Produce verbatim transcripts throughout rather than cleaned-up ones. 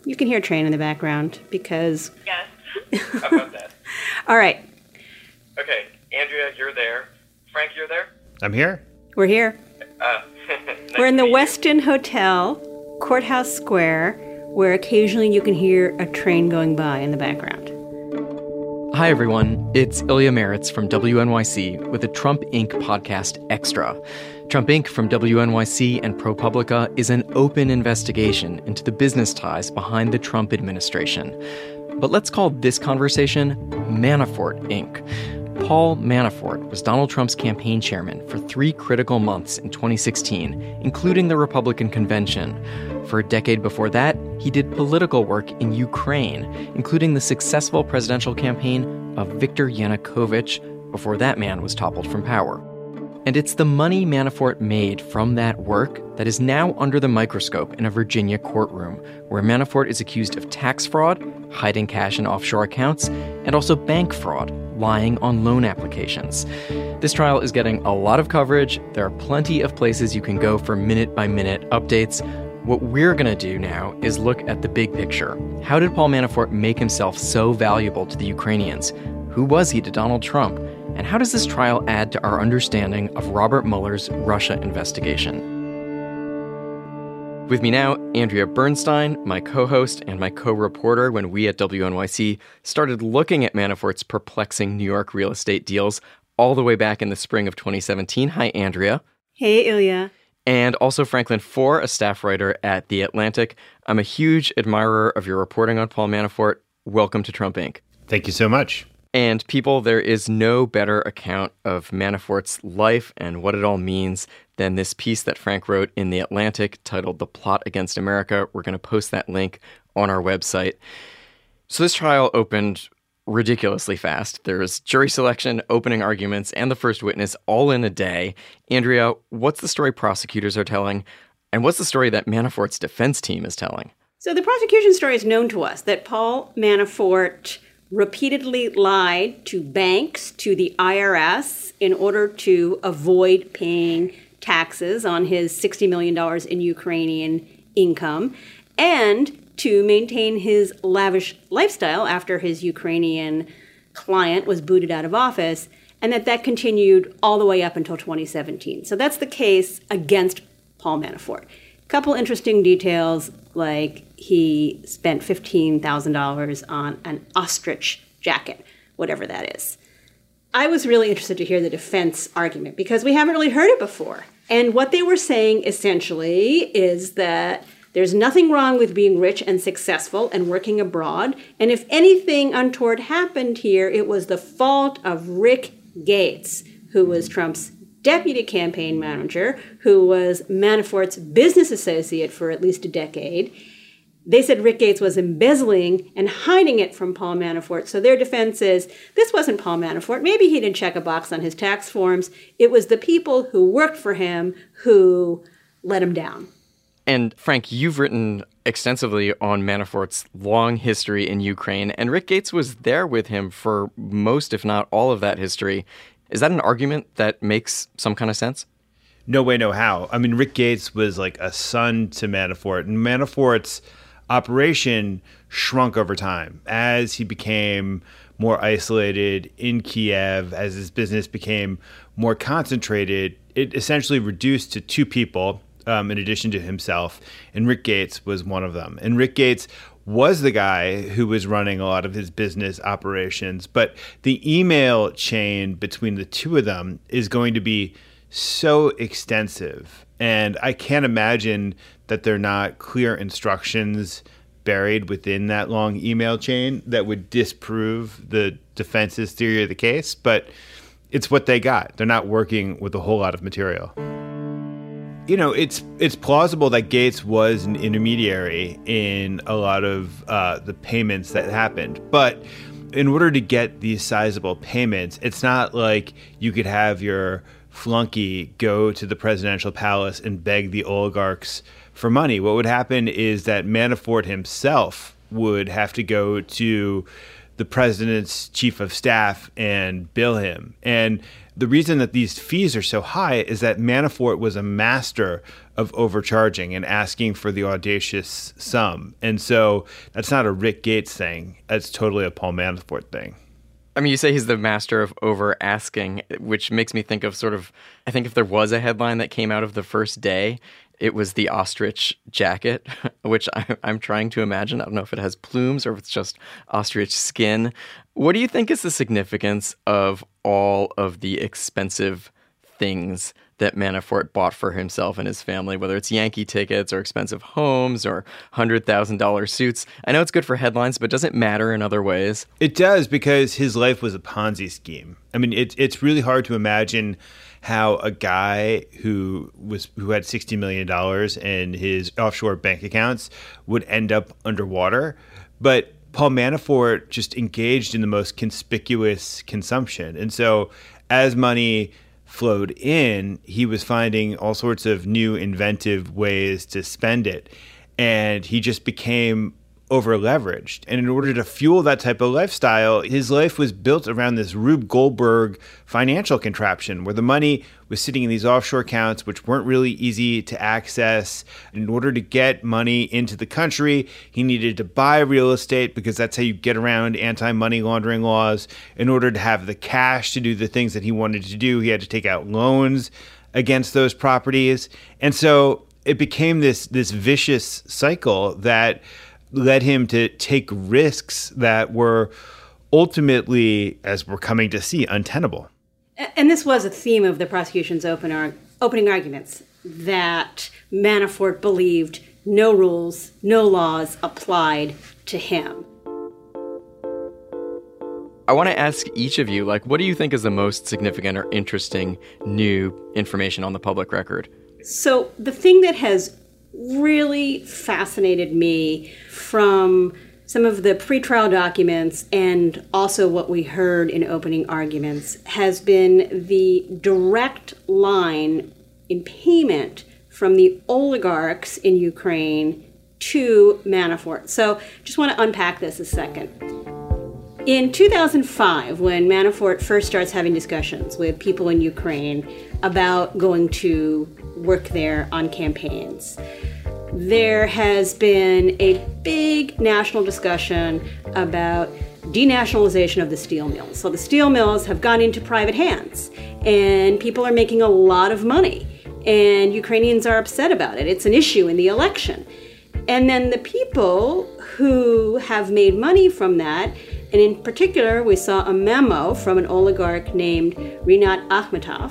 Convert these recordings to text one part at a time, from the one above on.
You can hear a train in the background because... Yes. How about that? All right. Okay, Andrea, you're there. Frank, you're there? I'm here. We're here. Uh, nice We're in to the meet you. Westin Hotel, Courthouse Square, where occasionally you can hear a train going by in the background. Hi, everyone. It's Ilya Meritz from W N Y C with the Trump Incorporated podcast Extra. Trump Incorporated from W N Y C and ProPublica is an open investigation into the business ties behind the Trump administration. But let's call this conversation Manafort Incorporated. Paul Manafort was Donald Trump's campaign chairman for three critical months in twenty sixteen, including the Republican convention. For a decade before that, he did political work in Ukraine, including the successful presidential campaign of Viktor Yanukovych before that man was toppled from power. And it's the money Manafort made from that work that is now under the microscope in a Virginia courtroom, where Manafort is accused of tax fraud, hiding cash in offshore accounts, and also bank fraud, lying on loan applications. This trial is getting a lot of coverage. There are plenty of places you can go for minute-by-minute updates. What we're going to do now is look at the big picture. How did Paul Manafort make himself so valuable to the Ukrainians? Who was he to Donald Trump? And how does this trial add to our understanding of Robert Mueller's Russia investigation? With me now, Andrea Bernstein, my co-host and my co-reporter when we at W N Y C started looking at Manafort's perplexing New York real estate deals all the way back in the spring of twenty seventeen. Hi, Andrea. Hey, Ilya. And also Franklin Foer, a staff writer at The Atlantic. I'm a huge admirer of your reporting on Paul Manafort. Welcome to Trump Incorporated. Thank you so much. And people, there is no better account of Manafort's life and what it all means than this piece that Frank wrote in The Atlantic titled The Plot Against America. We're going to post that link on our website. So this trial opened ridiculously fast. There was jury selection, opening arguments, and the first witness all in a day. Andrea, what's the story prosecutors are telling? And what's the story that Manafort's defense team is telling? So the prosecution story is known to us that Paul Manafort repeatedly lied to banks, to the I R S, in order to avoid paying taxes on his sixty million dollars in Ukrainian income, and to maintain his lavish lifestyle after his Ukrainian client was booted out of office, and that that continued all the way up until twenty seventeen. So that's the case against Paul Manafort. A couple interesting details, like he spent fifteen thousand dollars on an ostrich jacket, whatever that is. I was really interested to hear the defense argument because we haven't really heard it before. And what they were saying essentially is that there's nothing wrong with being rich and successful and working abroad. And if anything untoward happened here, it was the fault of Rick Gates, who was Trump's deputy campaign manager, who was Manafort's business associate for at least a decade. They said Rick Gates was embezzling and hiding it from Paul Manafort. So their defense is, this wasn't Paul Manafort. Maybe he didn't check a box on his tax forms. It was the people who worked for him who let him down. And Frank, you've written extensively on Manafort's long history in Ukraine, and Rick Gates was there with him for most, if not all, of that history. Is that an argument that makes some kind of sense? No way, no how. I mean, Rick Gates was like a son to Manafort, and Manafort's operation shrunk over time as he became more isolated in Kiev, as his business became more concentrated. It essentially reduced to two people, um, in addition to himself, and Rick Gates was one of them. And Rick Gates was the guy who was running a lot of his business operations. But the email chain between the two of them is going to be so extensive. And I can't imagine that there are not clear instructions buried within that long email chain that would disprove the defense's theory of the case. But it's what they got. They're not working with a whole lot of material. You know, it's it's plausible that Gates was an intermediary in a lot of uh, the payments that happened. But in order to get these sizable payments, it's not like you could have your flunky go to the presidential palace and beg the oligarchs for money. What would happen is that Manafort himself would have to go to the president's chief of staff and bill him. And the reason that these fees are so high is that Manafort was a master of overcharging and asking for the audacious sum. And so that's not a Rick Gates thing. That's totally a Paul Manafort thing. I mean, you say he's the master of over asking, which makes me think of sort of, I think if there was a headline that came out of the first day, it was the ostrich jacket, which I, I'm trying to imagine. I don't know if it has plumes or if it's just ostrich skin. What do you think is the significance of all of the expensive things that Manafort bought for himself and his family, whether it's Yankee tickets or expensive homes or one hundred thousand dollars suits? I know it's good for headlines, but does it matter in other ways? It does, because his life was a Ponzi scheme. I mean, it, it's really hard to imagine how a guy who was who had sixty million dollars in his offshore bank accounts would end up underwater. But Paul Manafort just engaged in the most conspicuous consumption. And so as money flowed in, he was finding all sorts of new inventive ways to spend it. And he just became over leveraged. And in order to fuel that type of lifestyle, his life was built around this Rube Goldberg financial contraption where the money was sitting in these offshore accounts, which weren't really easy to access. In order to get money into the country, he needed to buy real estate because that's how you get around anti-money laundering laws. In order to have the cash to do the things that he wanted to do, he had to take out loans against those properties. And so it became this, this vicious cycle that led him to take risks that were ultimately, as we're coming to see, untenable. And this was a theme of the prosecution's open ar- opening arguments, that Manafort believed no rules, no laws applied to him. I want to ask each of you, like, what do you think is the most significant or interesting new information on the public record? So the thing that has really fascinated me from some of the pretrial documents and also what we heard in opening arguments has been the direct line in payment from the oligarchs in Ukraine to Manafort. So just want to unpack this a second. In two thousand five, when Manafort first starts having discussions with people in Ukraine about going to work there on campaigns, there has been a big national discussion about denationalization of the steel mills. So the steel mills have gone into private hands, and people are making a lot of money, and Ukrainians are upset about it. It's an issue in the election. And then the people who have made money from that, and in particular, we saw a memo from an oligarch named Rinat Akhmetov.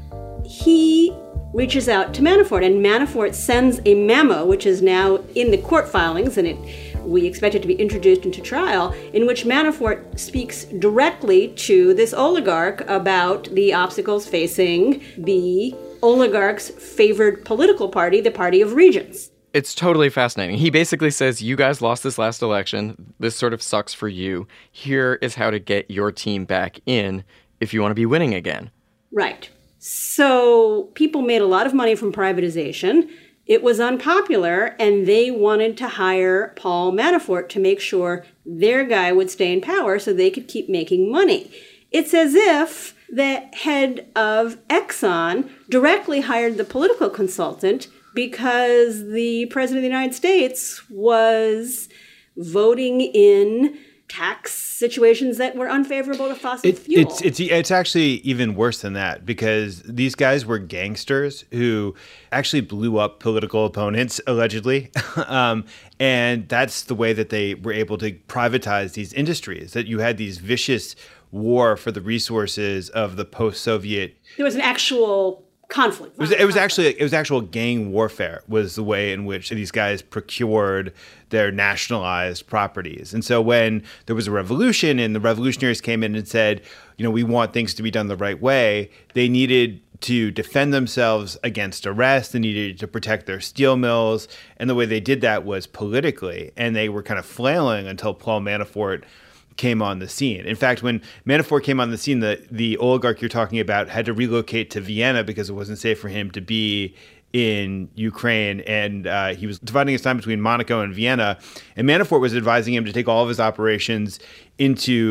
He reaches out to Manafort, and Manafort sends a memo, which is now in the court filings, and it, we expect it to be introduced into trial, in which Manafort speaks directly to this oligarch about the obstacles facing the oligarch's favored political party, the Party of Regents. It's totally fascinating. He basically says, you guys lost this last election. This sort of sucks for you. Here is how to get your team back in if you want to be winning again. Right. So people made a lot of money from privatization. It was unpopular, and they wanted to hire Paul Manafort to make sure their guy would stay in power so they could keep making money. It's as if the head of Exxon directly hired the political consultant because the president of the United States was voting in tax situations that were unfavorable to fossil it, fuel. It's, it's, it's actually even worse than that, because these guys were gangsters who actually blew up political opponents, allegedly. um, and that's the way that they were able to privatize these industries, that you had these vicious war for the resources of the post-Soviet. There was an actual conflict. It was, it was actually it was actual gang warfare was the way in which these guys procured their nationalized properties. And so when there was a revolution and the revolutionaries came in and said, you know, we want things to be done the right way, they needed to defend themselves against arrest. They needed to protect their steel mills. And the way they did that was politically. And they were kind of flailing until Paul Manafort came on the scene. In fact, when Manafort came on the scene, the, the oligarch you're talking about had to relocate to Vienna because it wasn't safe for him to be in Ukraine. And uh, he was dividing his time between Monaco and Vienna. And Manafort was advising him to take all of his operations into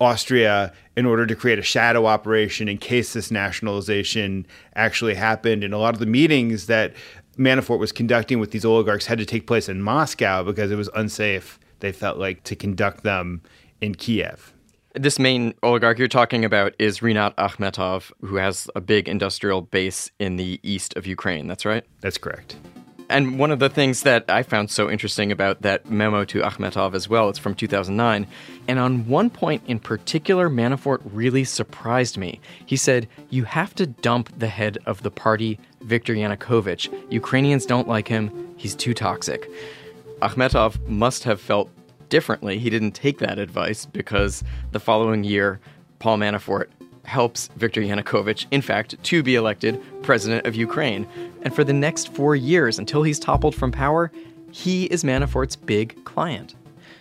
Austria in order to create a shadow operation in case this nationalization actually happened. And a lot of the meetings that Manafort was conducting with these oligarchs had to take place in Moscow because it was unsafe, they felt like, to conduct them in Kiev. This main oligarch you're talking about is Rinat Akhmetov, who has a big industrial base in the east of Ukraine. That's right? That's correct. And one of the things that I found so interesting about that memo to Akhmetov as well, it's from two thousand nine. And on one point in particular, Manafort really surprised me. He said, "You have to dump the head of the party, Viktor Yanukovych. Ukrainians don't like him. He's too toxic." Akhmetov must have felt differently. He didn't take that advice because the following year, Paul Manafort helps Viktor Yanukovych, in fact, to be elected president of Ukraine. And for the next four years, until he's toppled from power, he is Manafort's big client.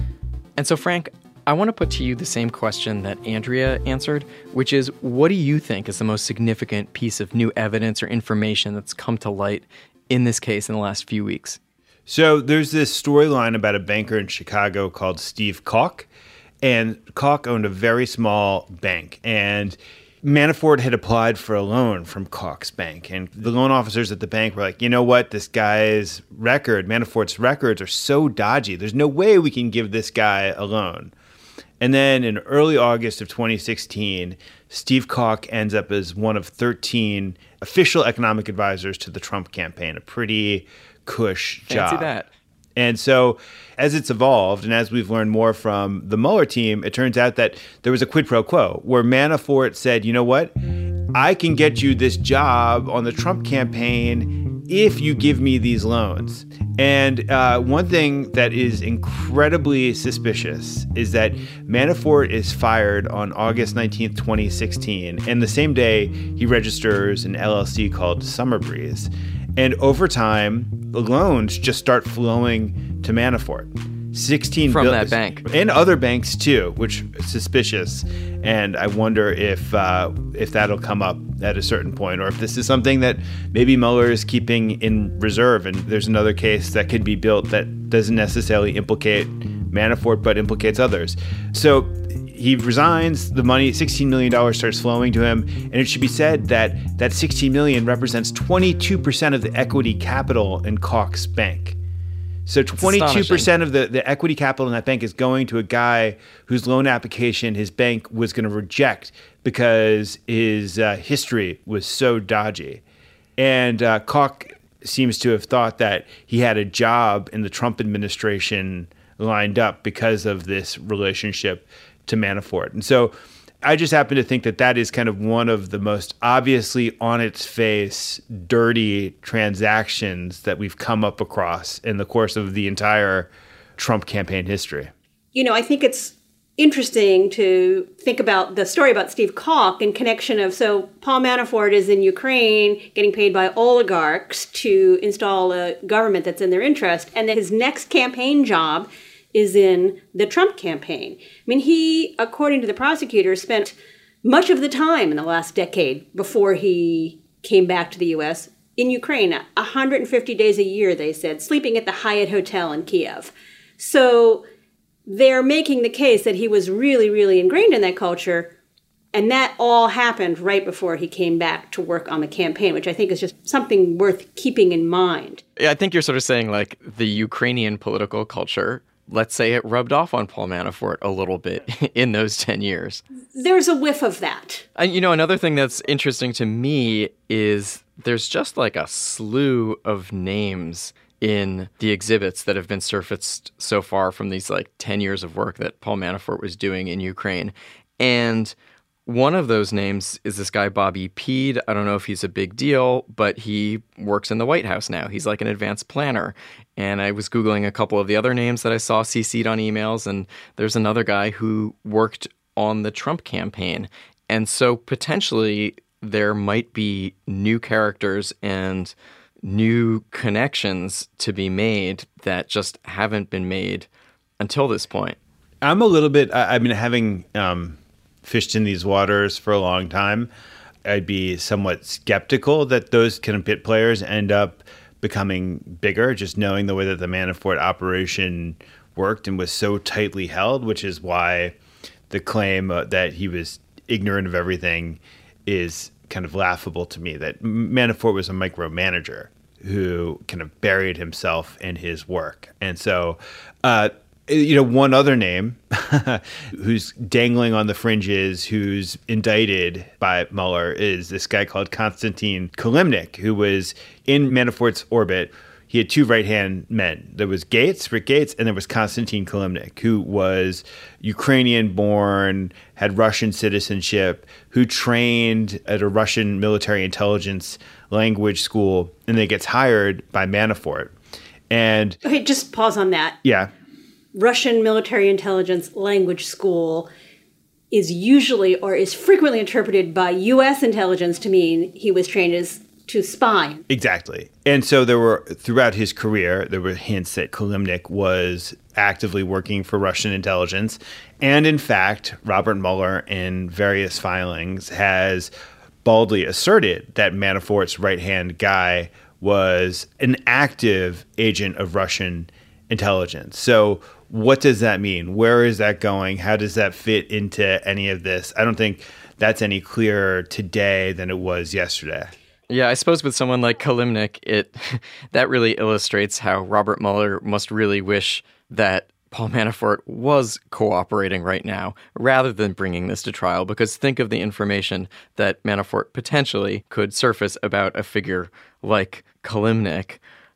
And so, Frank, I want to put to you the same question that Andrea answered, which is, what do you think is the most significant piece of new evidence or information that's come to light in this case in the last few weeks? So there's this storyline about a banker in Chicago called Steve Koch. And Koch owned a very small bank, and Manafort had applied for a loan from Koch's bank. And the loan officers at the bank were like, you know what, this guy's record, Manafort's records are so dodgy. There's no way we can give this guy a loan. And then in early August of twenty sixteen, Steve Koch ends up as one of thirteen official economic advisors to the Trump campaign, a pretty cush job. Fancy that. And so as it's evolved, and as we've learned more from the Mueller team, it turns out that there was a quid pro quo where Manafort said, you know what, I can get you this job on the Trump campaign if you give me these loans. And uh, one thing that is incredibly suspicious is that Manafort is fired on August nineteenth, twenty sixteen. And the same day, he registers an L L C called Summer Breeze. And over time, the loans just start flowing to Manafort. sixteen From bil- that bank. And other banks too, which is suspicious. And I wonder if uh, if that'll come up at a certain point, or if this is something that maybe Mueller is keeping in reserve, and there's another case that could be built that doesn't necessarily implicate Manafort, but implicates others. So he resigns, the money, sixteen million dollars starts flowing to him, and it should be said that that sixteen million dollars represents twenty-two percent of the equity capital in Koch's bank. So twenty-two percent of the, the equity capital in that bank is going to a guy whose loan application his bank was going to reject because his uh, history was so dodgy. And uh, Koch seems to have thought that he had a job in the Trump administration lined up because of this relationship to Manafort. And so I just happen to think that that is kind of one of the most obviously on its face dirty transactions that we've come up across in the course of the entire Trump campaign history. You know, I think it's interesting to think about the story about Steve Koch in connection of, so Paul Manafort is in Ukraine getting paid by oligarchs to install a government that's in their interest, and that his next campaign job is in the Trump campaign. I mean, he, according to the prosecutor, spent much of the time in the last decade before he came back to the U S in Ukraine, one hundred fifty days a year, they said, sleeping at the Hyatt Hotel in Kiev. So they're making the case that he was really, really ingrained in that culture, and that all happened right before he came back to work on the campaign, which I think is just something worth keeping in mind. Yeah, I think you're sort of saying, like, the Ukrainian political culture, let's say it rubbed off on Paul Manafort a little bit in those ten years. There's a whiff of that. And, you know, another thing that's interesting to me is there's just like a slew of names in the exhibits that have been surfaced so far from these like ten years of work that Paul Manafort was doing in Ukraine. And one of those names is this guy, Bobby Peed. I don't know if he's a big deal, but he works in the White House now. He's like an advanced planner. And I was Googling a couple of the other names that I saw C C'd on emails, and there's another guy who worked on the Trump campaign. And so potentially there might be new characters and new connections to be made that just haven't been made until this point. I'm a little bit, I, I mean, having um, fished in these waters for a long time, I'd be somewhat skeptical that those kind of pit players end up becoming bigger, just knowing the way that the Manafort operation worked and was so tightly held, which is why the claim uh, that he was ignorant of everything is kind of laughable to me, that Manafort was a micromanager who kind of buried himself in his work. And so, uh, you know, one other name who's dangling on the fringes, who's indicted by Mueller, is this guy called Konstantin Kilimnik, who was in Manafort's orbit. He had two right-hand men. There was Gates, Rick Gates, and there was Konstantin Kilimnik, who was Ukrainian-born, had Russian citizenship, who trained at a Russian military intelligence language school, and then gets hired by Manafort. And okay, just pause on that. Yeah. Russian military intelligence language school is usually or is frequently interpreted by U S intelligence to mean he was trained as to spy. Exactly. And so there were, throughout his career, there were hints that Kilimnik was actively working for Russian intelligence. And in fact, Robert Mueller in various filings has baldly asserted that Manafort's right-hand guy was an active agent of Russian intelligence. So what does that mean? Where is that going? How does that fit into any of this? I don't think that's any clearer today than it was yesterday. Yeah, I suppose with someone like Kilimnik, it that really illustrates how Robert Mueller must really wish that Paul Manafort was cooperating right now rather than bringing this to trial, because think of the information that Manafort potentially could surface about a figure like Kilimnik.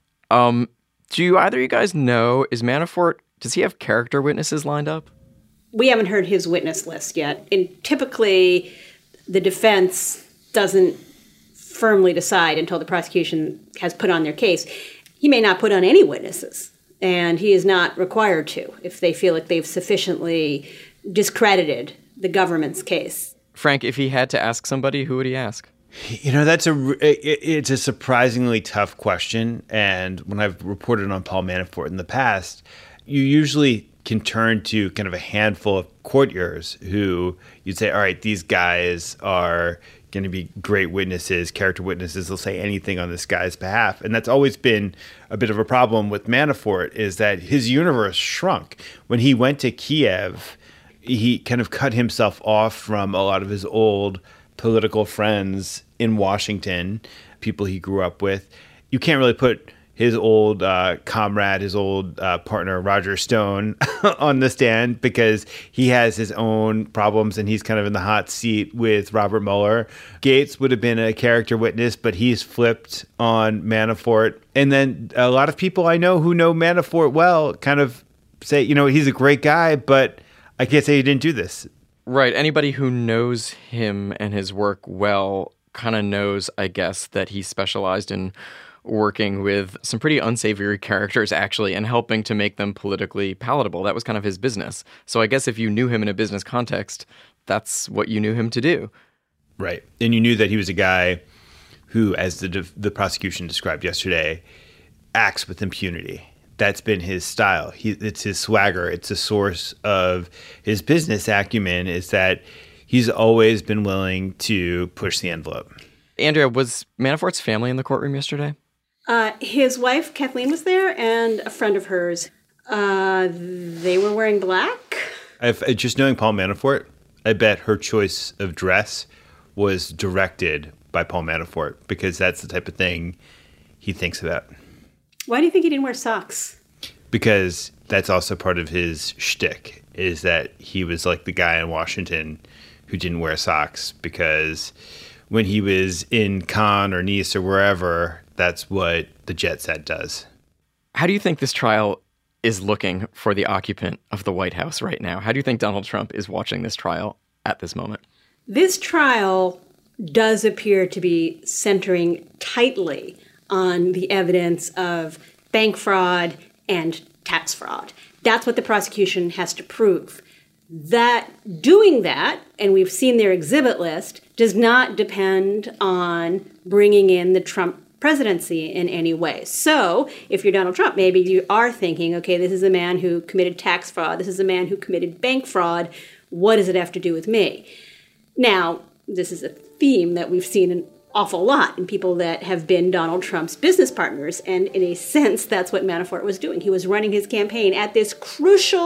Um, do you, either of you guys know, is Manafort, does he have character witnesses lined up? We haven't heard his witness list yet. And typically, the defense doesn't firmly decide until the prosecution has put on their case. He may not put on any witnesses, and he is not required to if they feel like they've sufficiently discredited the government's case. Frank, if he had to ask somebody, who would he ask? You know, that's a it's a surprisingly tough question. And when I've reported on Paul Manafort in the past, you usually can turn to kind of a handful of courtiers who you'd say, all right, these guys are going to be great witnesses, character witnesses. They'll say anything on this guy's behalf. And that's always been a bit of a problem with Manafort, is that his universe shrunk. When he went to Kiev, he kind of cut himself off from a lot of his old political friends in Washington, people he grew up with. You can't really put his old uh, comrade, his old uh, partner, Roger Stone, on the stand because he has his own problems and he's kind of in the hot seat with Robert Mueller. Gates would have been a character witness, but he's flipped on Manafort. And then a lot of people I know who know Manafort well kind of say, you know, he's a great guy, but I can't say he didn't do this. Right. Anybody who knows him and his work well kind of knows, I guess, that he specialized in working with some pretty unsavory characters, actually, and helping to make them politically palatable. That was kind of his business. So I guess if you knew him in a business context, that's what you knew him to do. Right. And you knew that he was a guy who, as the the prosecution described yesterday, acts with impunity. That's been his style. He, it's his swagger. It's a source of his business acumen, is that he's always been willing to push the envelope. Andrea, was Manafort's family in the courtroom yesterday? Uh, his wife, Kathleen, was there, and a friend of hers. Uh, they were wearing black. I've, just knowing Paul Manafort, I bet her choice of dress was directed by Paul Manafort, because that's the type of thing he thinks about. Why do you think he didn't wear socks? Because that's also part of his shtick, is that he was like the guy in Washington who didn't wear socks, because when he was in Cannes or Nice or wherever, that's what the jet set does. How do you think this trial is looking for the occupant of the White House right now? How do you think Donald Trump is watching this trial at this moment? This trial does appear to be centering tightly on the evidence of bank fraud and tax fraud. That's what the prosecution has to prove. That doing that, and we've seen their exhibit list, does not depend on bringing in the Trump presidency in any way. So if you're Donald Trump, maybe you are thinking, okay, this is a man who committed tax fraud. This is a man who committed bank fraud. What does it have to do with me? Now, this is a theme that we've seen an awful lot in people that have been Donald Trump's business partners. And in a sense, that's what Manafort was doing. He was running his campaign at this crucial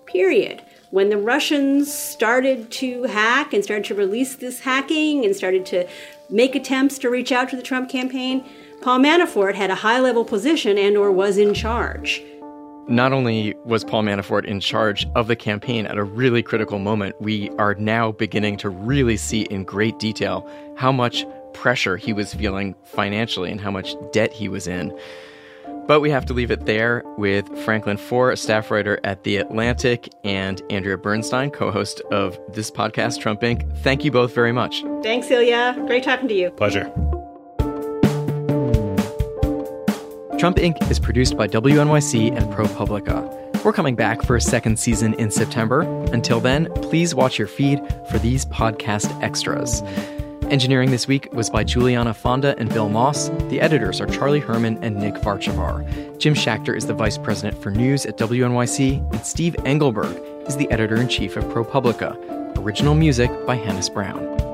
period. When the Russians started to hack and started to release this hacking and started to make attempts to reach out to the Trump campaign, Paul Manafort had a high-level position and or was in charge. Not only was Paul Manafort in charge of the campaign at a really critical moment, we are now beginning to really see in great detail how much pressure he was feeling financially and how much debt he was in. But we have to leave it there with Franklin Foer, a staff writer at The Atlantic, and Andrea Bernstein, co-host of this podcast, Trump Incorporated. Thank you both very much. Thanks, Ilya. Great talking to you. Pleasure. Trump Incorporated is produced by W N Y C and ProPublica. We're coming back for a second season in September. Until then, please watch your feed for these podcast extras. Engineering this week was by Juliana Fonda and Bill Moss. The editors are Charlie Herman and Nick Varchavar. Jim Schachter is the vice president for news at W N Y C, and Steve Engelberg is the editor-in-chief of ProPublica. Original music by Hannes Brown.